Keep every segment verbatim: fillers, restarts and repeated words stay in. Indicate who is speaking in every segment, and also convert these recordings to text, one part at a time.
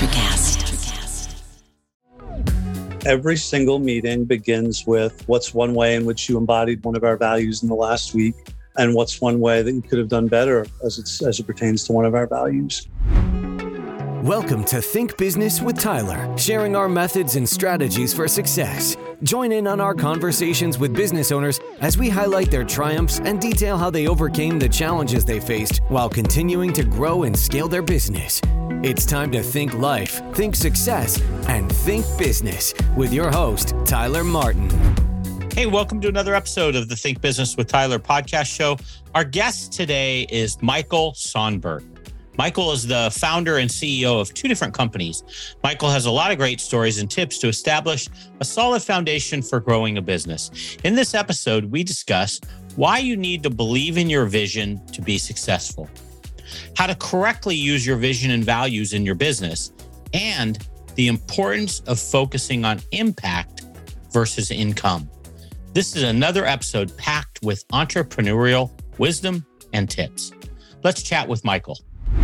Speaker 1: NutriCast.
Speaker 2: Every single meeting begins with what's one way in which you embodied one of our values in the last week, and what's one way that you could have done better as it's, as it pertains to one of our values.
Speaker 3: Welcome to Think Business with Tyler, sharing our methods and strategies for success. Join in on our conversations with business owners as we highlight their triumphs and detail how they overcame the challenges they faced while continuing to grow and scale their business. It's time to think life, think success, and think business with your host, Tyler Martin.
Speaker 4: Hey, welcome to another episode of the Think Business with Tyler podcast show. Our guest today is Michael Sonberg. Michael is the founder and C E O of two different companies. Michael has a lot of great stories and tips to establish a solid foundation for growing a business. In this episode, we discuss why you need to believe in your vision to be successful, how to correctly use your vision and values in your business, and the importance of focusing on impact versus income. This is another episode packed with entrepreneurial wisdom and tips. Let's chat with Michael.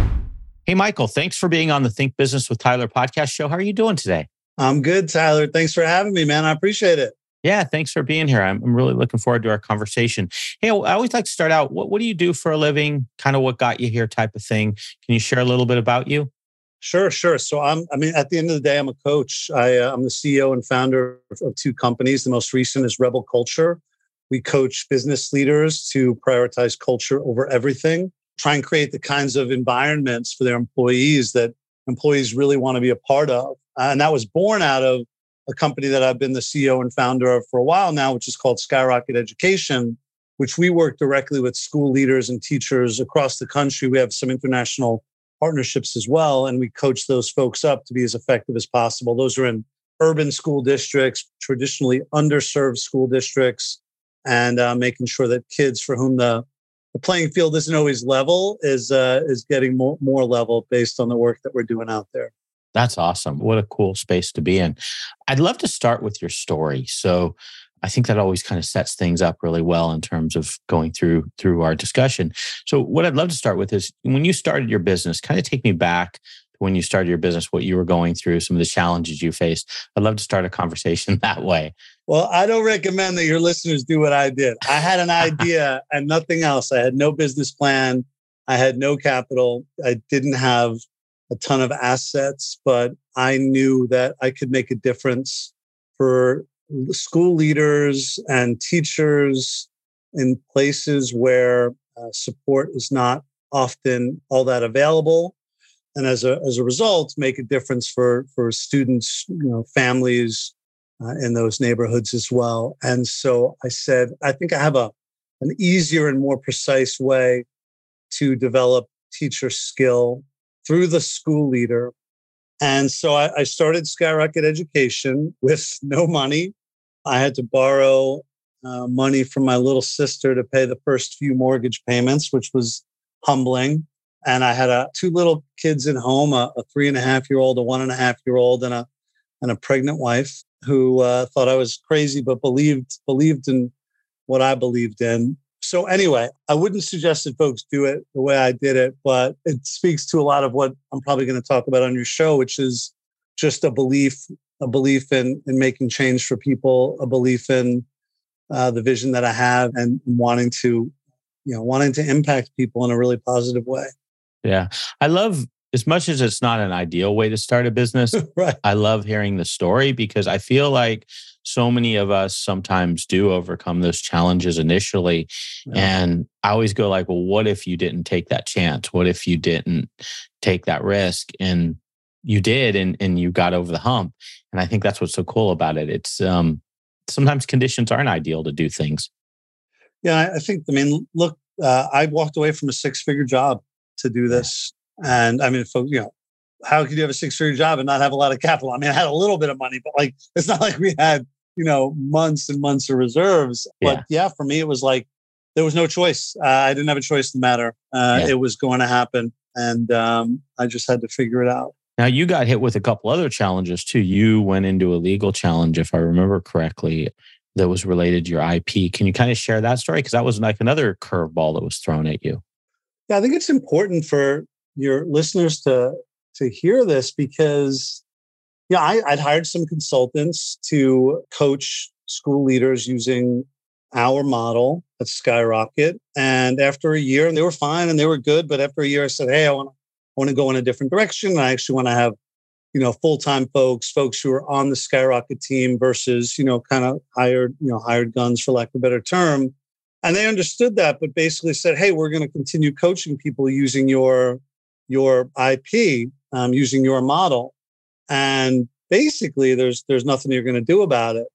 Speaker 4: Hey, Michael, thanks for being on the Think Business with Tyler podcast show. How are you doing today?
Speaker 2: I'm good, Tyler. Thanks for having me, man. I appreciate it.
Speaker 4: Yeah, thanks for being here. I'm, I'm really looking forward to our conversation. Hey, I always like to start out, what, what do you do for a living? Kind of what got you here type of thing. Can you share a little bit about you?
Speaker 2: Sure, sure. So I'm, I mean, at the end of the day, I'm a coach. I, uh, I'm the C E O and founder of two companies. The most recent is Rebel Culture. We coach business leaders to prioritize culture over everything, try and create the kinds of environments for their employees that employees really want to be a part of. Uh, and that was born out of a company that I've been the C E O and founder of for a while now, which is called Skyrocket Education, which we work directly with school leaders and teachers across the country. We have some international partnerships as well, and we coach those folks up to be as effective as possible. Those are in urban school districts, traditionally underserved school districts, and uh, making sure that kids for whom the The playing field isn't always level, is uh, is getting more, more level based on the work that we're doing out there.
Speaker 4: That's awesome. What a cool space to be in. I'd love to start with your story. So I think that always kind of sets things up really well in terms of going through through our discussion. So what I'd love to start with is when you started your business, kind of take me back to when you started your business, what you were going through, some of the challenges you faced. I'd love to start a conversation that way.
Speaker 2: Well, I don't recommend that your listeners do what I did. I had an idea and nothing else. I had no business plan. I had no capital. I didn't have a ton of assets, but I knew that I could make a difference for school leaders and teachers in places where uh, support is not often all that available. And as a as a result, make a difference for, for students, you know, families, Uh, in those neighborhoods as well. And so I said, I think I have a an easier and more precise way to develop teacher skill through the school leader. And so I, I started Skyrocket Education with no money. I had to borrow uh, money from my little sister to pay the first few mortgage payments, which was humbling. And I had uh, two little kids at home, a, a three and a half year old, a one and a half year old, and a and a pregnant wife who uh, thought I was crazy, but believed believed in what I believed in. So anyway, I wouldn't suggest that folks do it the way I did it, but it speaks to a lot of what I'm probably going to talk about on your show, which is just a belief, a belief in, in making change for people, a belief in uh, the vision that I have and wanting to, you know, wanting to impact people in a really positive way.
Speaker 4: Yeah. I love, as much as it's not an ideal way to start a business,
Speaker 2: right.
Speaker 4: I love hearing the story because I feel like so many of us sometimes do overcome those challenges initially. Yeah. And I always go like, well, what if you didn't take that chance? What if you didn't take that risk? And you did, and, and you got over the hump. And I think that's what's so cool about it. It's um, sometimes conditions aren't ideal to do things.
Speaker 2: Yeah, I think, I mean, look, uh, I walked away from a six-figure job to do this. And I mean, for, you know, how could you have a six-figure job and not have a lot of capital? I mean, I had a little bit of money, but like, it's not like we had, you know, months and months of reserves.
Speaker 4: Yeah.
Speaker 2: But yeah, for me, it was like, there was no choice. Uh, I didn't have a choice in the matter. Uh,
Speaker 4: Yeah.
Speaker 2: It was going to happen. And um, I just had to figure it out.
Speaker 4: Now, you got hit with a couple other challenges too. You went into a legal challenge, if I remember correctly, that was related to your I P. Can you kind of share that story? Because that was like another curveball that was thrown at you.
Speaker 2: Yeah, I think it's important for your listeners to to hear this because, yeah, I, I'd hired some consultants to coach school leaders using our model at Skyrocket. And after a year, and they were fine and they were good. But after a year, I said, hey, I want to I want to go in a different direction. I actually want to have, you know, full-time folks, folks who are on the Skyrocket team versus, you know, kind of hired, you know, hired guns for lack of a better term. And they understood that, but basically said, hey, we're going to continue coaching people using your, your I P, um, using your model. And basically there's, there's nothing you're going to do about it.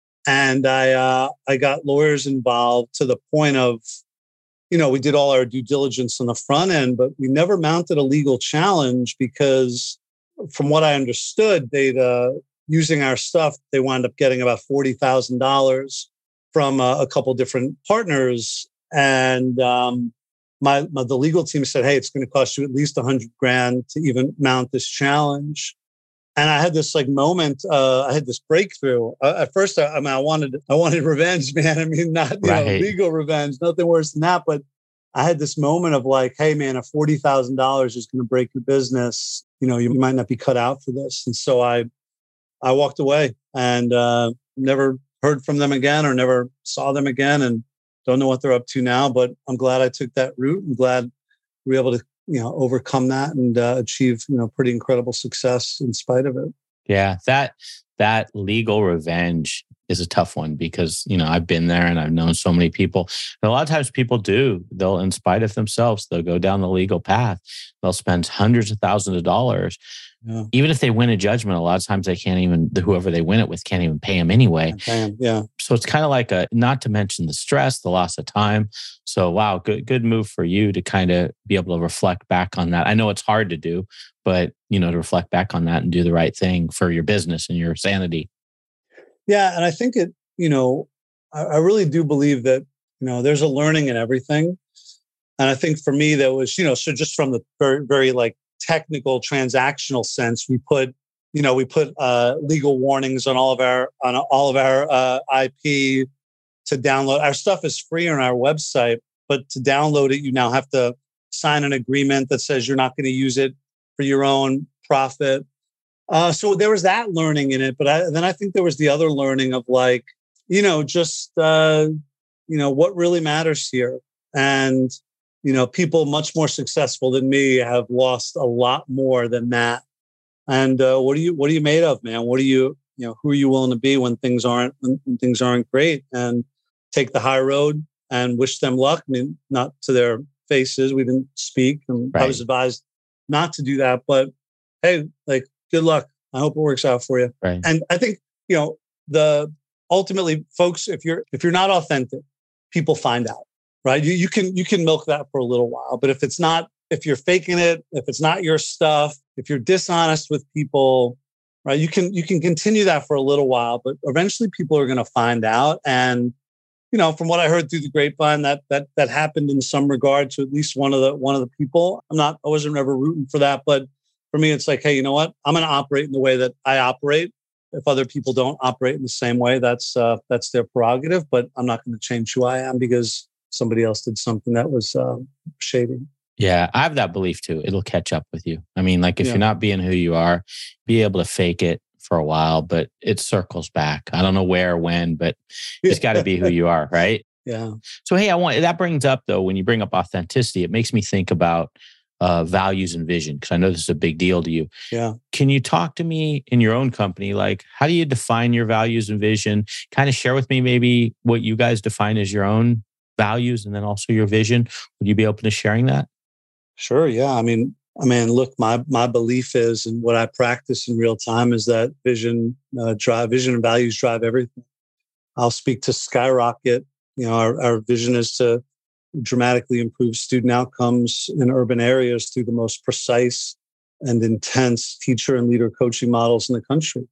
Speaker 2: And I, uh, I got lawyers involved to the point of, you know, we did all our due diligence on the front end, but we never mounted a legal challenge because from what I understood, they'd, uh, using our stuff, they wound up getting about forty thousand dollars from uh, a couple different partners. And um, my, my the legal team said, hey, it's going to cost you at least a hundred grand to even mount this challenge. And I had this like moment, uh, I had this breakthrough. Uh, at first, I, I mean, I wanted, I wanted revenge, man. I mean, not you
Speaker 4: Right.
Speaker 2: know, legal revenge, nothing worse than that. But I had this moment of like, hey, man, if forty thousand dollars is going to break your business, you know, you might not be cut out for this. And so I, I walked away and uh, never heard from them again or never saw them again, and don't know what they're up to now. But I'm glad I took that route. I'm glad we were able to, you know, overcome that and uh, achieve, you know, pretty incredible success in spite of it.
Speaker 4: Yeah, that that legal revenge is a tough one because, you know, I've been there and I've known so many people. And a lot of times people do, they'll, in spite of themselves, they'll go down the legal path. They'll spend hundreds of thousands of dollars.
Speaker 2: Yeah.
Speaker 4: Even if they win a judgment, a lot of times they can't even, whoever they win it with can't even pay them anyway.
Speaker 2: Damn, yeah.
Speaker 4: So it's kind of like a, not to mention the stress, the loss of time. So wow, good, good move for you to kind of be able to reflect back on that. I know it's hard to do, but you know, to reflect back on that and do the right thing for your business and your sanity.
Speaker 2: Yeah. And I think it, you know, I, I really do believe that, you know, there's a learning in everything. And I think for me, that was, you know, so just from the very, very like technical transactional sense, we put, you know, we put uh, legal warnings on all of our, on all of our uh, I P to download. Our stuff is free on our website, but to download it, you now have to sign an agreement that says you're not going to use it for your own profit. Uh, so there was that learning in it. But I, then I think there was the other learning of like, you know, just, uh, you know, what really matters here. And, you know, people much more successful than me have lost a lot more than that. And uh, what are you, what are you made of, man? What are you, you know, who are you willing to be when things aren't, when, when things aren't great? And take the high road and wish them luck. I mean, not to their faces. We didn't speak. And
Speaker 4: Right.
Speaker 2: I was advised not to do that. But hey, like, good luck. I hope it works out for you.
Speaker 4: Right.
Speaker 2: And I think, you know, the ultimately, folks, if you're if you're not authentic, people find out, right? You you can you can milk that for a little while, but if it's not, if you're faking it, if it's not your stuff, if you're dishonest with people, right? You can you can continue that for a little while, but eventually people are going to find out. And you know, from what I heard through the grapevine, that that that happened in some regard to at least one of the one of the people. I'm not, I wasn't ever rooting for that, but for me, it's like, hey, you know what? I'm going to operate in the way that I operate. If other people don't operate in the same way, that's uh, that's their prerogative. But I'm not going to change who I am because somebody else did something that was uh, shady.
Speaker 4: Yeah, I have that belief too. It'll catch up with you. I mean, like if
Speaker 2: Yeah.
Speaker 4: you're not being who you are, be able to fake it for a while, but it circles back. I don't know where or when, but you just got to be who you are, right?
Speaker 2: Yeah.
Speaker 4: So, hey, I want that brings up though, when you bring up authenticity, it makes me think about uh, values and vision, because I know this is a big deal to you.
Speaker 2: Yeah.
Speaker 4: Can you talk to me in your own company? Like, how do you define your values and vision? Kind of share with me maybe what you guys define as your own values and then also your vision. Would you be open to sharing that?
Speaker 2: Sure. Yeah. I mean, I mean, look, my my belief is, and what I practice in real time is that vision uh, drive, vision and values drive everything. I'll speak to Skyrocket. You know, our, our vision is to dramatically improve student outcomes in urban areas through the most precise and intense teacher and leader coaching models in the country.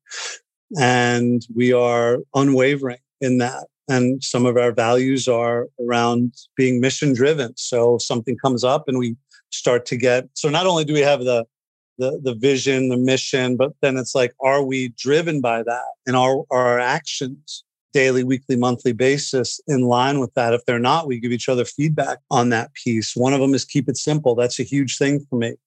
Speaker 2: And we are unwavering in that. And some of our values are around being mission driven. So if something comes up and we start to get, so not only do we have the, the, the vision, the mission, but then it's like, are we driven by that? And are, are our actions daily, weekly, monthly basis in line with that? If they're not, we give each other feedback on that piece. One of them is keep it simple. That's a huge thing for me. If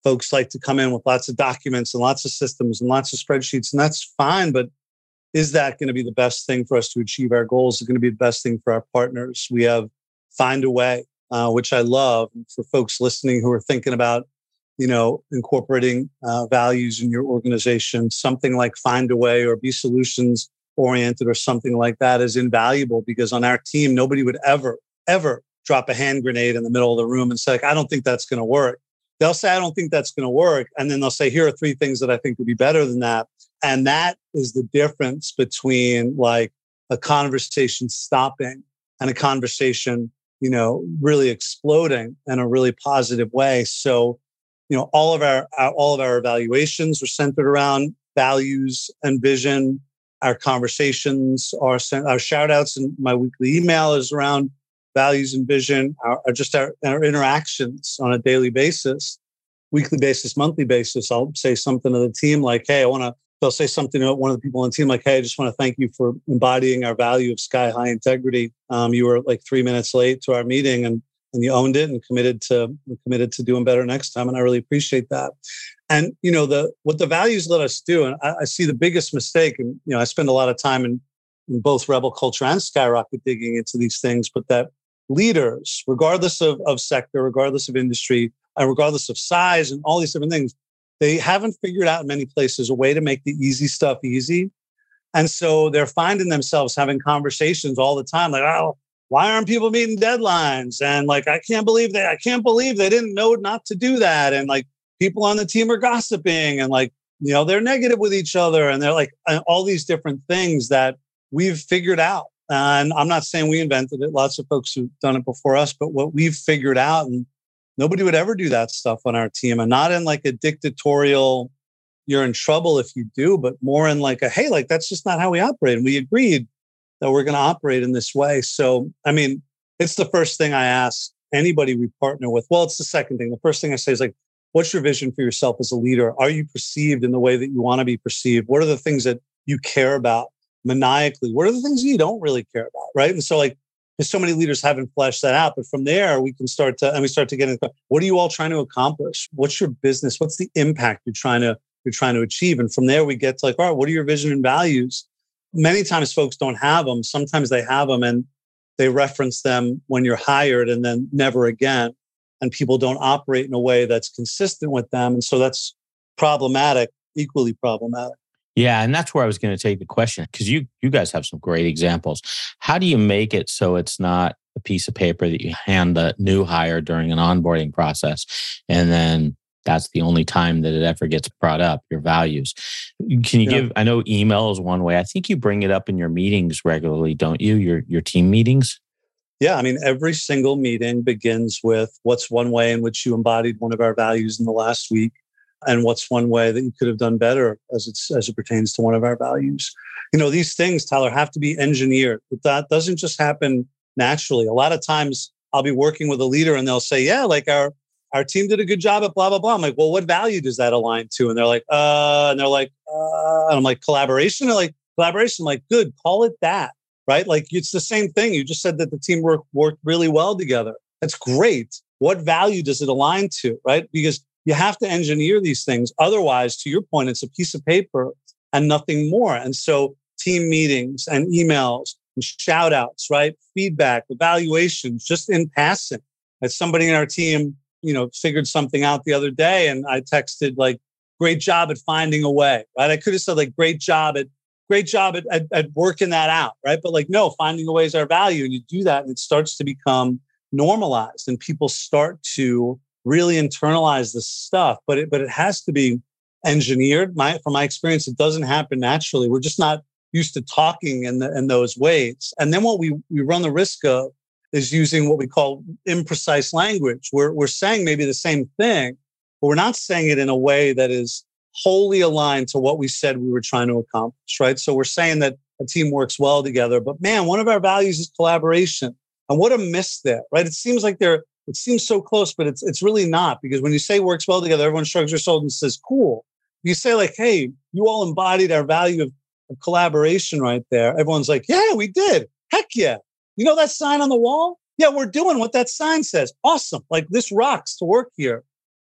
Speaker 2: folks like to come in with lots of documents and lots of systems and lots of spreadsheets, and that's fine. But is that going to be the best thing for us to achieve our goals? Is it going to be the best thing for our partners? We have Find a Way, uh, which I love for folks listening who are thinking about, you know, incorporating uh, values in your organization. Something like Find a Way or Be Solutions oriented or something like that is invaluable, because on our team, nobody would ever, ever drop a hand grenade in the middle of the room and say, like, I don't think that's going to work. They'll say, I don't think that's going to work. And then they'll say, here are three things that I think would be better than that. And that is the difference between like a conversation stopping and a conversation, you know, really exploding in a really positive way. So, you know, all of our, our all of our evaluations are centered around values and vision. Our conversations are sent, our shout outs in my weekly email is around values and vision, are, are just our, our interactions on a daily basis, weekly basis, monthly basis. I'll say something to the team like, hey, I want to, they'll say something to one of the people on the team like, hey, I just want to thank you for embodying our value of sky high integrity. Um, you were like three minutes late to our meeting and, and you owned it and committed to committed to doing better next time. And I really appreciate that. And, you know, the what the values let us do, and I, I see the biggest mistake, and, you know, I spend a lot of time in, in both Rebel Culture and Skyrocket digging into these things, but that leaders, regardless of, of sector, regardless of industry, and regardless of size and all these different things, they haven't figured out in many places a way to make the easy stuff easy. And so they're finding themselves having conversations all the time like, oh, why aren't people meeting deadlines? And like, I can't believe they, I can't believe they didn't know not to do that. And like, people on the team are gossiping and like, you know, they're negative with each other. And they're like all these different things that we've figured out. And I'm not saying we invented it. Lots of folks who've done it before us, but what we've figured out, and nobody would ever do that stuff on our team, and not in like a dictatorial, you're in trouble if you do, but more in like a, hey, like, that's just not how we operate. And we agreed that we're going to operate in this way. So, I mean, it's the first thing I ask anybody we partner with. Well, it's the second thing. The first thing I say is like, what's your vision for yourself as a leader? Are you perceived in the way that you want to be perceived? What are the things that you care about maniacally? What are the things you don't really care about, right? And so like, there's so many leaders haven't fleshed that out, but from there we can start to, and we start to get into, what are you all trying to accomplish? What's your business? What's the impact you're trying to, you're trying to achieve? And from there we get to like, all right, what are your vision and values? Many times folks don't have them. Sometimes they have them and they reference them when you're hired and then never again. And people don't operate in a way that's consistent with them. And so that's problematic, equally problematic.
Speaker 4: Yeah, and that's where I was going to take the question, because you you guys have some great examples. How do you make it so it's not a piece of paper that you hand the new hire during an onboarding process, and then that's the only time that it ever gets brought up, your values? Can you yeah. give, I know email is one way. I think you bring it up in your meetings regularly, don't you? Your your team meetings?
Speaker 2: Yeah, I mean, every single meeting begins with what's one way in which you embodied one of our values in the last week, and what's one way that you could have done better as it's as it pertains to one of our values. You know, these things, Tyler, have to be engineered. That doesn't just happen naturally. A lot of times I'll be working with a leader and they'll say, yeah, like our our team did a good job at blah, blah, blah. I'm like, well, what value does that align to? And they're like, uh, and they're like, uh, and I'm like, collaboration? They're like, collaboration. I'm like, good, call it that. Right? Like, it's the same thing. You just said that the team worked, worked really well together. That's great. What value does it align to? Right? Because you have to engineer these things. Otherwise, to your point, it's a piece of paper and nothing more. And so team meetings and emails and shout outs, right? Feedback, evaluations, just in passing. As somebody in our team, you know, figured something out the other day and I texted like, great job at finding a way, right? I could have said like, great job at Great job at, at, at working that out, right? But like, no, finding a way is our value. And you do that and it starts to become normalized and people start to really internalize this stuff. But it, but it has to be engineered. My, from my experience, it doesn't happen naturally. We're just not used to talking in, the, in those ways. And then what we, we run the risk of is using what we call imprecise language. We're, we're saying maybe the same thing, but we're not saying it in a way that is wholly aligned to what we said we were trying to accomplish, right? So we're saying that a team works well together, but man, one of our values is collaboration. And what a miss there, right? It seems like they're, it seems so close, but it's it's really not, because when you say works well together, everyone shrugs their shoulders and says, cool. You say like, hey, you all embodied our value of, of collaboration right there. Everyone's like, yeah, we did. Heck yeah. You know that sign on the wall? Yeah, we're doing what that sign says. Awesome. Like, this rocks to work here.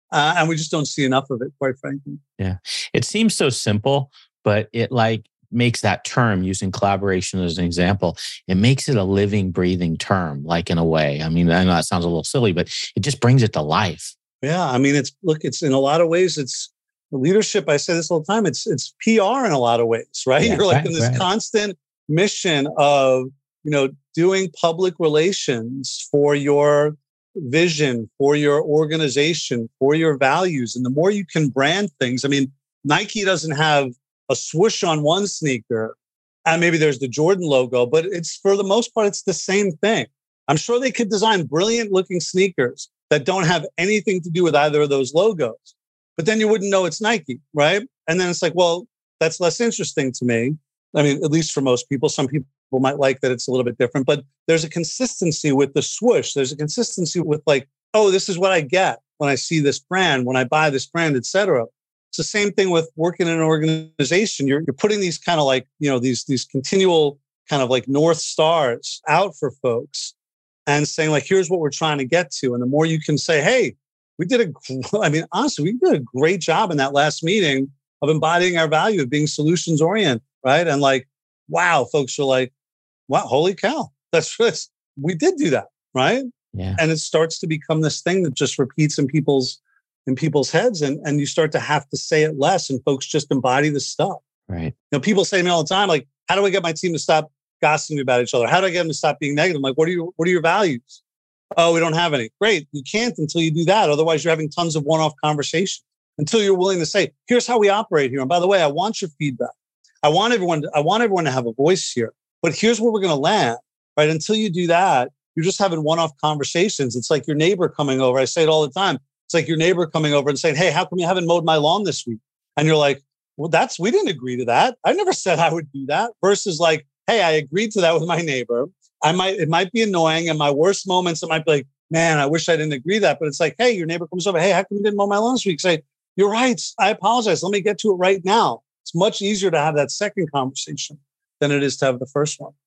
Speaker 2: Uh, and we just don't see enough of it, quite frankly.
Speaker 4: Yeah. It seems so simple, but it like makes that term, using collaboration as an example, it makes it a living, breathing term, like in a way. I mean, I know that sounds a little silly, but it just brings it to life.
Speaker 2: Yeah. I mean, it's, look, it's in a lot of ways, it's leadership. I say this all the time. It's, it's P R in a lot of ways, right? Yeah, You're like right, in this right. constant mission of, you know, doing public relations for your vision, for your organization, for your values. And the more you can brand things, I mean, Nike doesn't have a swoosh on one sneaker, and maybe there's the Jordan logo, but it's, for the most part, it's the same thing. I'm sure they could design brilliant looking sneakers that don't have anything to do with either of those logos, but then you wouldn't know it's Nike, right? And then it's like, well, that's less interesting to me. I mean, at least for most people. Some people might like that it's a little bit different, but there's a consistency with the swoosh. There's a consistency with like, oh, this is what I get when I see this brand, when I buy this brand, et cetera. It's the same thing with working in an organization. You're, you're putting these kind of like, you know, these, these continual kind of like North Stars out for folks and saying like, here's what we're trying to get to. And the more you can say, hey, we did a, I mean, honestly, we did a great job in that last meeting of embodying our value of being solutions oriented, right? And like, wow, folks are like, wow, holy cow, that's just, we did do that, right?
Speaker 4: Yeah.
Speaker 2: And it starts to become this thing that just repeats in people's in people's heads, and, and you start to have to say it less, and folks just embody the stuff.
Speaker 4: Right.
Speaker 2: You know, people say to me all the time, like, how do I get my team to stop gossiping about each other? How do I get them to stop being negative? I'm like, what are your what are your values? Oh, we don't have any. Great. You can't until you do that. Otherwise, you're having tons of one-off conversations until you're willing to say, here's how we operate here. And by the way, I want your feedback. I want everyone to, I want everyone to have a voice here, but here's where we're going to land, right? Until you do that, you're just having one-off conversations. It's like your neighbor coming over. I say it all the time. It's like your neighbor coming over and saying, hey, how come you haven't mowed my lawn this week? And you're like, well, that's, we didn't agree to that. I never said I would do that. Versus like, hey, I agreed to that with my neighbor. I might, it might be annoying. In my worst moments, it might be like, man, I wish I didn't agree to that. But it's like, hey, your neighbor comes over. Hey, how come you didn't mow my lawn this week? Say, you're right. I apologize. Let me get to it right now. It's much easier to have that second conversation than it is to have the first one.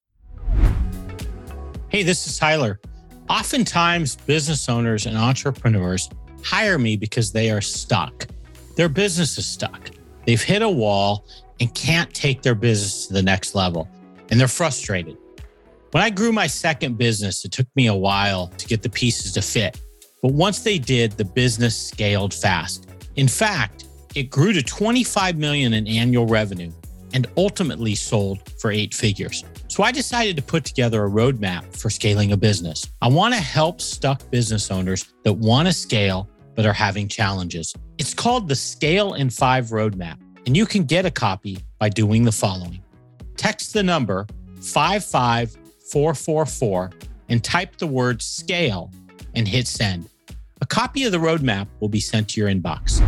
Speaker 4: Hey, this is Tyler. Oftentimes, business owners and entrepreneurs hire me because they are stuck. Their business is stuck. They've hit a wall and can't take their business to the next level, and they're frustrated. When I grew my second business, it took me a while to get the pieces to fit. But once they did, the business scaled fast. In fact, it grew to twenty-five million dollars in annual revenue and ultimately sold for eight figures. So I decided to put together a roadmap for scaling a business. I want to help stuck business owners that want to scale but are having challenges. It's called the Scale in Five Roadmap, and you can get a copy by doing the following. Text the number five five four four four and type the word scale and hit send. A copy of the roadmap will be sent to your inbox.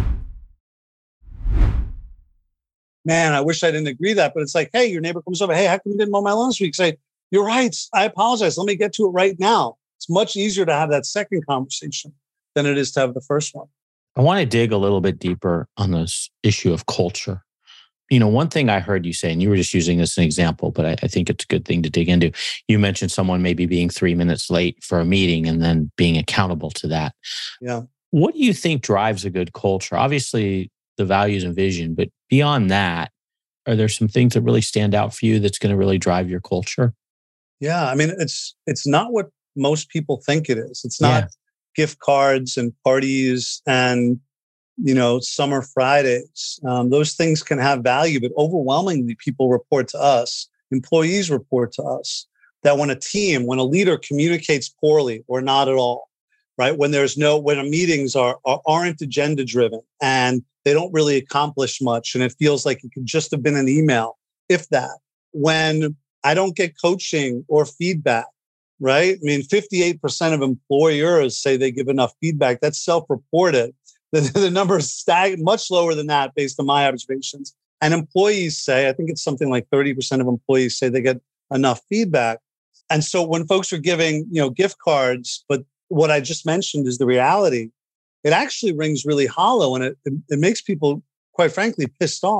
Speaker 2: Man, I wish I didn't agree to that, but it's like, hey, your neighbor comes over. Hey, how come you didn't mow my lawn this week? Say, you're right. I apologize. Let me get to it right now. It's much easier to have that second conversation than it is to have the first one.
Speaker 4: I want to dig a little bit deeper on this issue of culture. You know, one thing I heard you say, and you were just using this as an example, but I, I think it's a good thing to dig into. You mentioned someone maybe being three minutes late for a meeting and then being accountable to that.
Speaker 2: Yeah.
Speaker 4: What do you think drives a good culture? Obviously, the values and vision, but beyond that, are there some things that really stand out for you that's going to really drive your culture?
Speaker 2: Yeah. I mean, it's it's not what most people think it is. It's not yeah. gift cards and parties and, you know, summer Fridays. Um, those things can have value, but overwhelmingly people report to us, employees report to us that when a team, when a leader communicates poorly or not at all, right? When there's no, when our meetings are, are aren't agenda driven and they don't really accomplish much, and it feels like it could just have been an email, if that. When I don't get coaching or feedback, right? I mean, fifty-eight percent of employers say they give enough feedback. That's self-reported. The, the number is stag- much lower than that based on my observations. And employees say, I think it's something like thirty percent of employees say they get enough feedback. And so when folks are giving, you know, gift cards, but what I just mentioned is the reality, it actually rings really hollow, and it, it, it makes people, quite frankly, pissed off.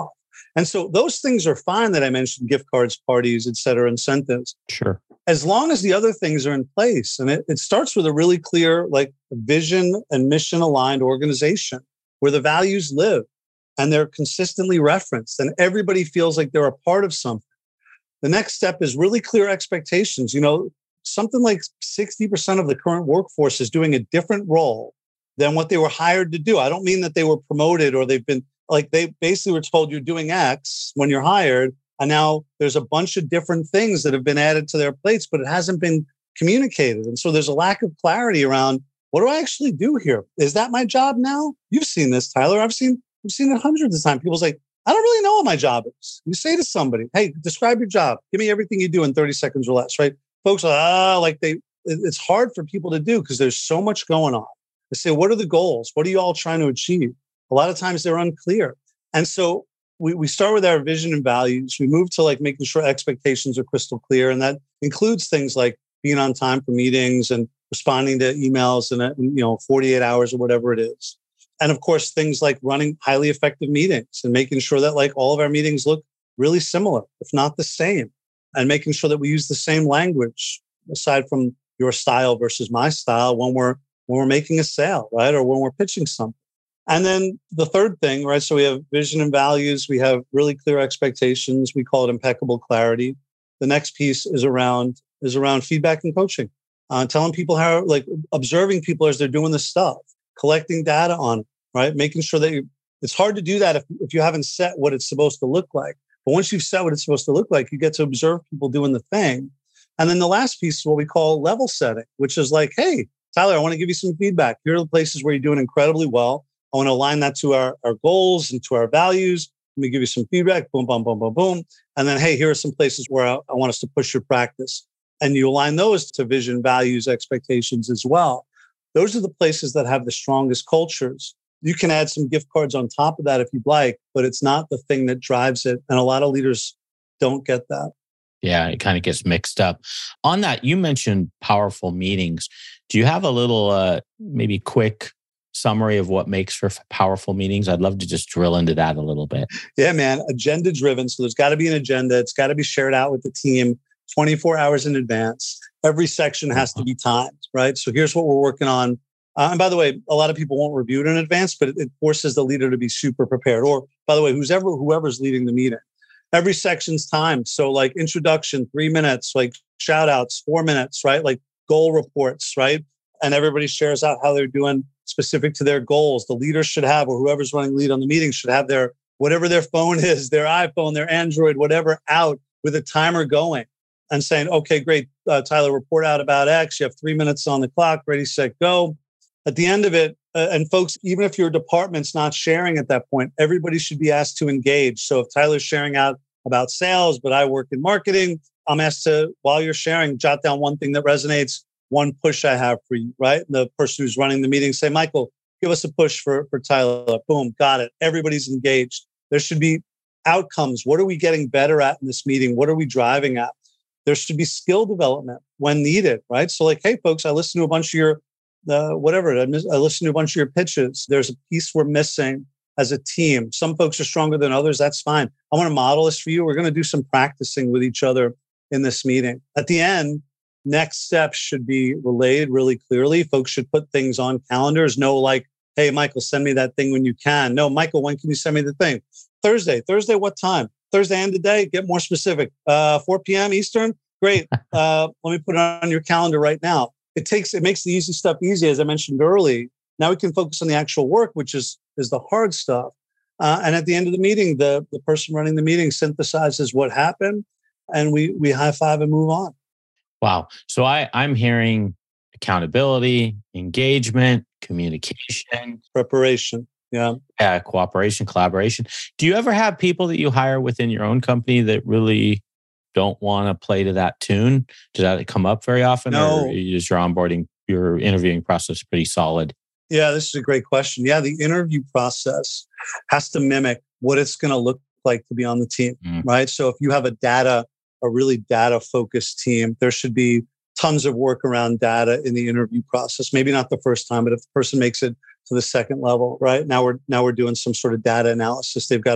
Speaker 2: And so those things are fine that I mentioned, gift cards, parties, et cetera, incentives.
Speaker 4: Sure.
Speaker 2: As long as the other things are in place. And it, it starts with a really clear, like vision and mission aligned organization where the values live and they're consistently referenced and everybody feels like they're a part of something. The next step is really clear expectations. You know, something like sixty percent of the current workforce is doing a different role than what they were hired to do. I don't mean that they were promoted or they've been like, they basically were told you're doing X when you're hired. And now there's a bunch of different things that have been added to their plates, but it hasn't been communicated. And so there's a lack of clarity around, what do I actually do here? Is that my job now? You've seen this, Tyler. I've seen, I've seen it hundreds of times. People say, I don't really know what my job is. You say to somebody, hey, describe your job. Give me everything you do in thirty seconds or less, right? Folks are, ah, like they, it's hard for people to do because there's so much going on. They say, what are the goals? What are you all trying to achieve? A lot of times they're unclear. And so we, we start with our vision and values. We move to like making sure expectations are crystal clear. And that includes things like being on time for meetings and responding to emails in, a, you know, forty-eight hours or whatever it is. And of course, things like running highly effective meetings and making sure that like all of our meetings look really similar, if not the same, and making sure that we use the same language aside from your style versus my style when we're when we're making a sale, right? Or when we're pitching something. And then the third thing, right? So we have vision and values. We have really clear expectations. We call it impeccable clarity. The next piece is around is around feedback and coaching, uh, telling people how, like observing people as they're doing the stuff, collecting data on it, right? Making sure that you, it's hard to do that if, if you haven't set what it's supposed to look like. But once you've set what it's supposed to look like, you get to observe people doing the thing. And then the last piece is what we call level setting, which is like, hey, Tyler, I want to give you some feedback. Here are the places where you're doing incredibly well. I want to align that to our, our goals and to our values. Let me give you some feedback. Boom, boom, boom, boom, boom. And then, hey, here are some places where I, I want us to push your practice. And you align those to vision, values, expectations as well. Those are the places that have the strongest cultures. You can add some gift cards on top of that if you'd like, but it's not the thing that drives it. And a lot of leaders don't get that.
Speaker 4: Yeah, it kind of gets mixed up. On that, you mentioned powerful meetings. Do you have a little, uh, maybe quick summary of what makes for powerful meetings? I'd love to just drill into that a little bit.
Speaker 2: Yeah, man. Agenda driven. So there's got to be an agenda. It's got to be shared out with the team twenty-four hours in advance. Every section has to be timed, right? So here's what we're working on. Uh, and by the way, a lot of people won't review it in advance, but it, it forces the leader to be super prepared. Or by the way, who's ever, whoever's leading the meeting, every section's timed. So like introduction, three minutes, like shout outs, four minutes, right? Like goal reports, right? And everybody shares out how they're doing specific to their goals. The leader should have, or whoever's running lead on the meeting should have their, whatever their phone is, their iPhone, their Android, whatever, out with a timer going and saying, okay, great, uh, Tyler, report out about X. You have three minutes on the clock, ready, set, go. At the end of it, uh, and folks, even if your department's not sharing at that point, everybody should be asked to engage. So if Tyler's sharing out about sales, but I work in marketing, I'm asked to, while you're sharing, jot down one thing that resonates, one push I have for you, right? And the person who's running the meeting say, Michael, give us a push for, for Tyler. Boom, got it. Everybody's engaged. There should be outcomes. What are we getting better at in this meeting? What are we driving at? There should be skill development when needed, right? So like, hey, folks, I listened to a bunch of your, uh, whatever, I, miss, I listened to a bunch of your pitches. There's a piece we're missing as a team. Some folks are stronger than others. That's fine. I want to model this for you. We're going to do some practicing with each other in this meeting. At the end, next steps should be relayed really clearly. Folks should put things on calendars. No, like, hey, Michael, send me that thing when you can. No, Michael, when can you send me the thing? Thursday. Thursday, what time? Thursday end of day. Get more specific. Uh, four p.m. Eastern. Great. Uh, let me put it on your calendar right now. It takes, it makes the easy stuff easy, as I mentioned early. Now we can focus on the actual work, which is is the hard stuff. Uh, and at the end of the meeting, the the person running the meeting synthesizes what happened, and we we high five and move on.
Speaker 4: Wow. So I, I'm hearing accountability, engagement, communication,
Speaker 2: preparation. Yeah.
Speaker 4: Yeah. Cooperation, collaboration. Do you ever have people that you hire within your own company that really don't want to play to that tune? Does that come up very often?
Speaker 2: No.
Speaker 4: Or is your onboarding, your interviewing process pretty solid?
Speaker 2: Yeah, this is a great question. Yeah, the interview process has to mimic what it's going to look like to be on the team, mm. right? So if you have a data, a really data-focused team, there should be tons of work around data in the interview process. Maybe not the first time, but if the person makes it to the second level, right? Now we're now we're doing some sort of data analysis. They've got to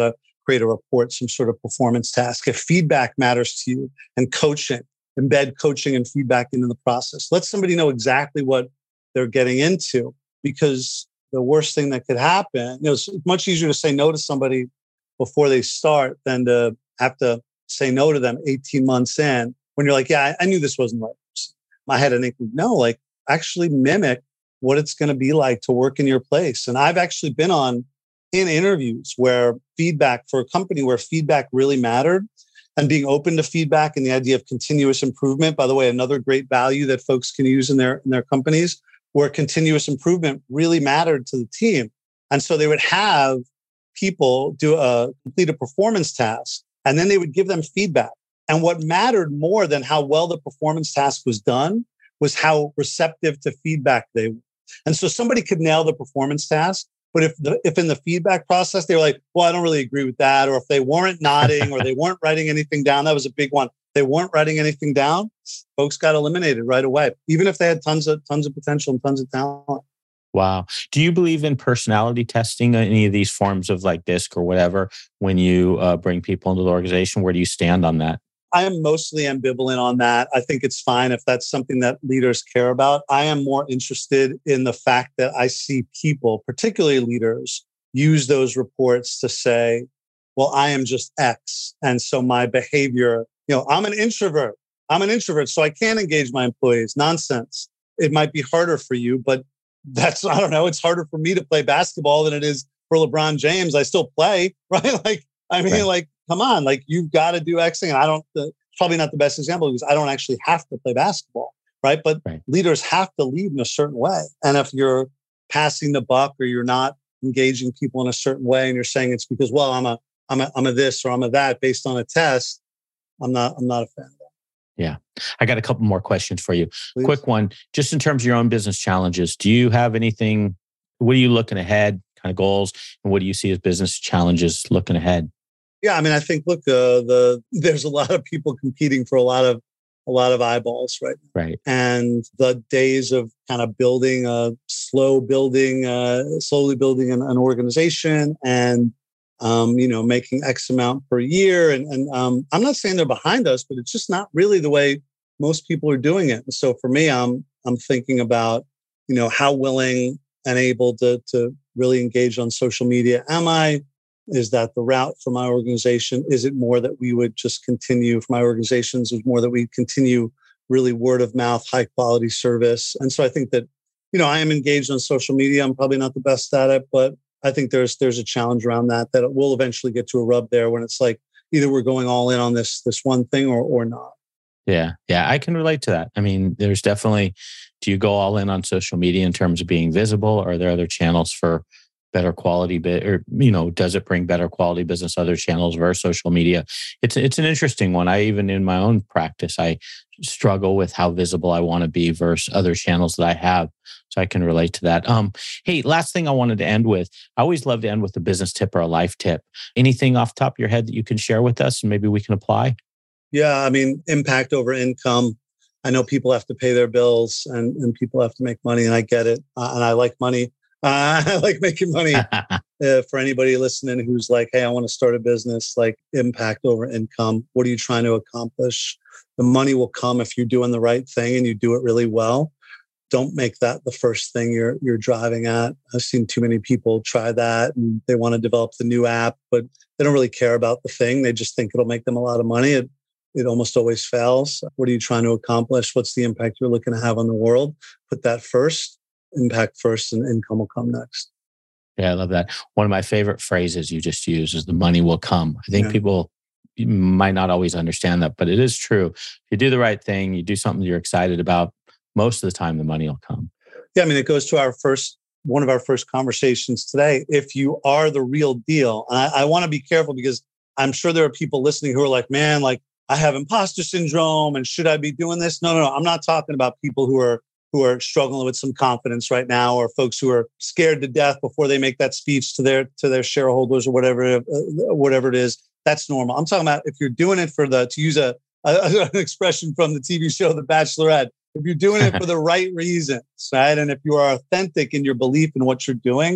Speaker 2: create a report, some sort of performance task. If feedback matters to you and coaching, embed coaching and feedback into the process. Let somebody know exactly what they're getting into, because the worst thing that could happen, you know, it's much easier to say no to somebody before they start than to have to say no to them eighteen months in when you're like, yeah, I, I knew this wasn't right. I had an inkling. No, like actually mimic what it's going to be like to work in your place. And I've actually been on in interviews where feedback for a company where feedback really mattered, and being open to feedback and the idea of continuous improvement. By the way, another great value that folks can use in their, in their companies, where continuous improvement really mattered to the team. And so they would have people do a complete a performance task, and then they would give them feedback. And what mattered more than how well the performance task was done was how receptive to feedback they were. And so somebody could nail the performance task, but if the, if in the feedback process, they were like, well, I don't really agree with that. Or if they weren't nodding or they weren't writing anything down, that was a big one. They weren't writing anything down, folks got eliminated right away, even if they had tons of tons of potential and tons of talent.
Speaker 4: Wow. Do you believe in personality testing, any of these forms of like DISC or whatever, when you uh, bring people into the organization? Where do you stand on that?
Speaker 2: I am mostly ambivalent on that. I think it's fine if that's something that leaders care about. I am more interested in the fact that I see people, particularly leaders, use those reports to say, well, I am just X. And so my behavior, you know, I'm an introvert. I'm an introvert, so I can't engage my employees. Nonsense. It might be harder for you, but that's, I don't know, it's harder for me to play basketball than it is for LeBron James. I still play, right? Like, I mean, right. like, come on, like you've got to do X thing. And I don't, uh, probably not the best example because I don't actually have to play basketball, right? But right. leaders have to lead in a certain way. And if you're passing the buck or you're not engaging people in a certain way and you're saying it's because, well, I'm a, I'm a, I'm a this or I'm a that based on a test, I'm not, I'm not a fan of that.
Speaker 4: Yeah. I got a couple more questions for you.
Speaker 2: Please.
Speaker 4: Quick one, just in terms of your own business challenges, do you have anything, what are you looking ahead, kind of goals, and what do you see as business challenges looking ahead?
Speaker 2: Yeah, I mean, I think, look, uh, the there's a lot of people competing for a lot of a lot of eyeballs, right?
Speaker 4: Right.
Speaker 2: And the days of kind of building a slow building, uh, slowly building an, an organization, and um, you know, making X amount per year, and and um, I'm not saying they're behind us, but it's just not really the way most people are doing it. And so for me, I'm I'm thinking about, you know, how willing and able to to really engage on social media am I? Is that the route for my organization? Is it more that we would just continue for my organizations? Is more that we continue really word of mouth, high quality service? And so I think that, you know, I am engaged on social media. I'm probably not the best at it, but I think there's there's a challenge around that, that it will eventually get to a rub there when it's like either we're going all in on this this one thing or or not.
Speaker 4: Yeah, yeah, I can relate to that. I mean, there's definitely, do you go all in on social media in terms of being visible? Or are there other channels for better quality bit, or, you know, does it bring better quality business, other channels versus social media? It's it's an interesting one. I even in my own practice, I struggle with how visible I want to be versus other channels that I have. So I can relate to that. Um, hey, last thing I wanted to end with, I always love to end with a business tip or a life tip. Anything off the top of your head that you can share with us and maybe we can apply?
Speaker 2: Yeah, I mean, impact over income. I know people have to pay their bills and, and people have to make money, and I get it. Uh, and I like money. Uh, I like making money. uh, for anybody listening who's like, hey, I want to start a business, like impact over income. What are you trying to accomplish? The money will come if you're doing the right thing and you do it really well. Don't make that the first thing you're you're driving at. I've seen too many people try that and they want to develop the new app, but they don't really care about the thing. They just think it'll make them a lot of money. It, it almost always fails. What are you trying to accomplish? What's the impact you're looking to have on the world? Put that first. Impact first and income will come next.
Speaker 4: Yeah, I love that. One of my favorite phrases you just used is the money will come. I think
Speaker 2: yeah.
Speaker 4: people might not always understand that, but it is true. If you do the right thing, you do something you're excited about, most of the time the money will come.
Speaker 2: Yeah, I mean, it goes to our first, one of our first conversations today. If you are the real deal, and I, I want to be careful because I'm sure there are people listening who are like, man, like I have imposter syndrome and should I be doing this? No, no, no. I'm not talking about people who are who are struggling with some confidence right now, or folks who are scared to death before they make that speech to their to their shareholders or whatever uh, whatever it is. That's normal. I'm talking about if you're doing it for the, to use a, a an expression from the T V show The Bachelorette, if you're doing it for the right reasons, right? And if you are authentic in your belief in what you're doing,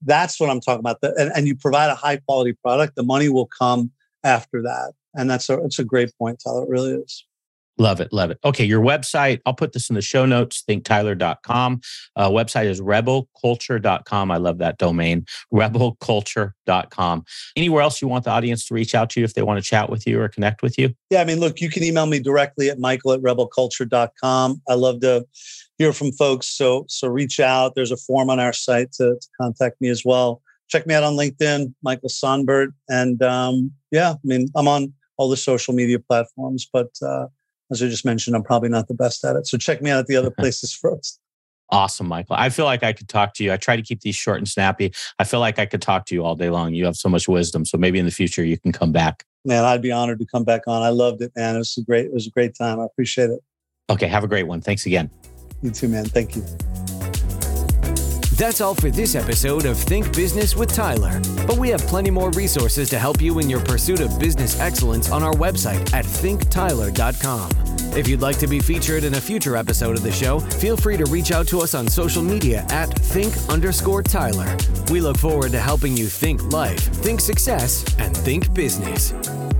Speaker 2: That's what I'm talking about. The, and, and you provide a high quality product, the money will come after that. And that's a, it's a great point, Tyler. It really is.
Speaker 4: Love it. Love it. Okay. Your website, I'll put this in the show notes, think tyler dot com. Uh, website is rebel culture dot com. I love that domain, rebel culture dot com. Anywhere else you want the audience to reach out to you if they want to chat with you or connect with you?
Speaker 2: Yeah. I mean, look, you can email me directly at michael at rebel culture dot com. I love to hear from folks. So, so reach out. There's a form on our site to, to contact me as well. Check me out on LinkedIn, Michael Sonbert. And um, yeah, I mean, I'm on all the social media platforms, but uh, as I just mentioned, I'm probably not the best at it. So check me out at the other places first.
Speaker 4: Awesome, Michael. I feel like I could talk to you. I try to keep these short and snappy. I feel like I could talk to you all day long. You have so much wisdom. So maybe in the future you can come back.
Speaker 2: Man, I'd be honored to come back on. I loved it, man. It was a great, it was a great time. I appreciate it.
Speaker 4: Okay, have a great one. Thanks again.
Speaker 2: You too, man. Thank you.
Speaker 3: That's all for this episode of Think Business with Tyler. But we have plenty more resources to help you in your pursuit of business excellence on our website at think tyler dot com. If you'd like to be featured in a future episode of the show, feel free to reach out to us on social media at think underscore Tyler. We look forward to helping you think life, think success, and think business.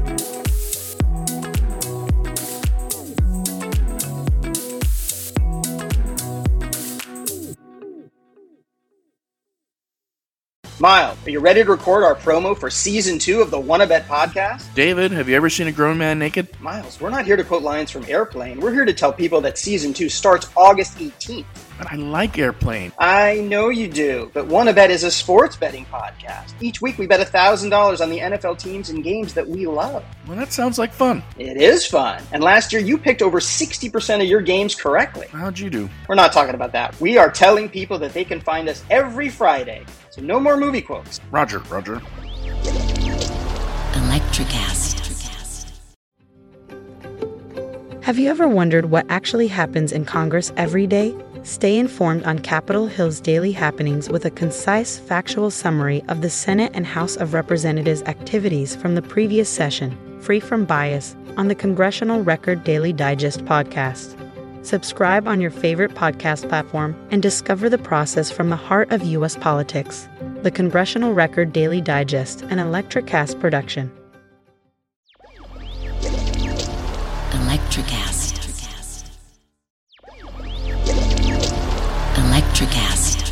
Speaker 1: Miles, are you ready to record our promo for season two of the Wanna Bet podcast?
Speaker 5: David, have you ever seen a grown man naked?
Speaker 1: Miles, we're not here to quote lines from Airplane. We're here to tell people that season two starts August eighteenth.
Speaker 5: But I like Airplane.
Speaker 1: I know you do, but Wanna Bet is a sports betting podcast. Each week we bet one thousand dollars on the N F L teams and games that we love.
Speaker 5: Well, that sounds like fun.
Speaker 1: It is fun. And last year you picked over sixty percent of your games correctly.
Speaker 5: How'd you do?
Speaker 1: We're not talking about that. We are telling people that they can find us every Friday. So no more movie quotes.
Speaker 5: Roger, Roger.
Speaker 6: Electricast.
Speaker 7: Have you ever wondered what actually happens in Congress every day? Stay informed on Capitol Hill's daily happenings with a concise, factual summary of the Senate and House of Representatives' activities from the previous session, free from bias, on the Congressional Record Daily Digest podcast. Subscribe on your favorite podcast platform and discover the process from the heart of U S politics. The Congressional Record Daily Digest, an Electricast production.
Speaker 6: Electricast. Electricast.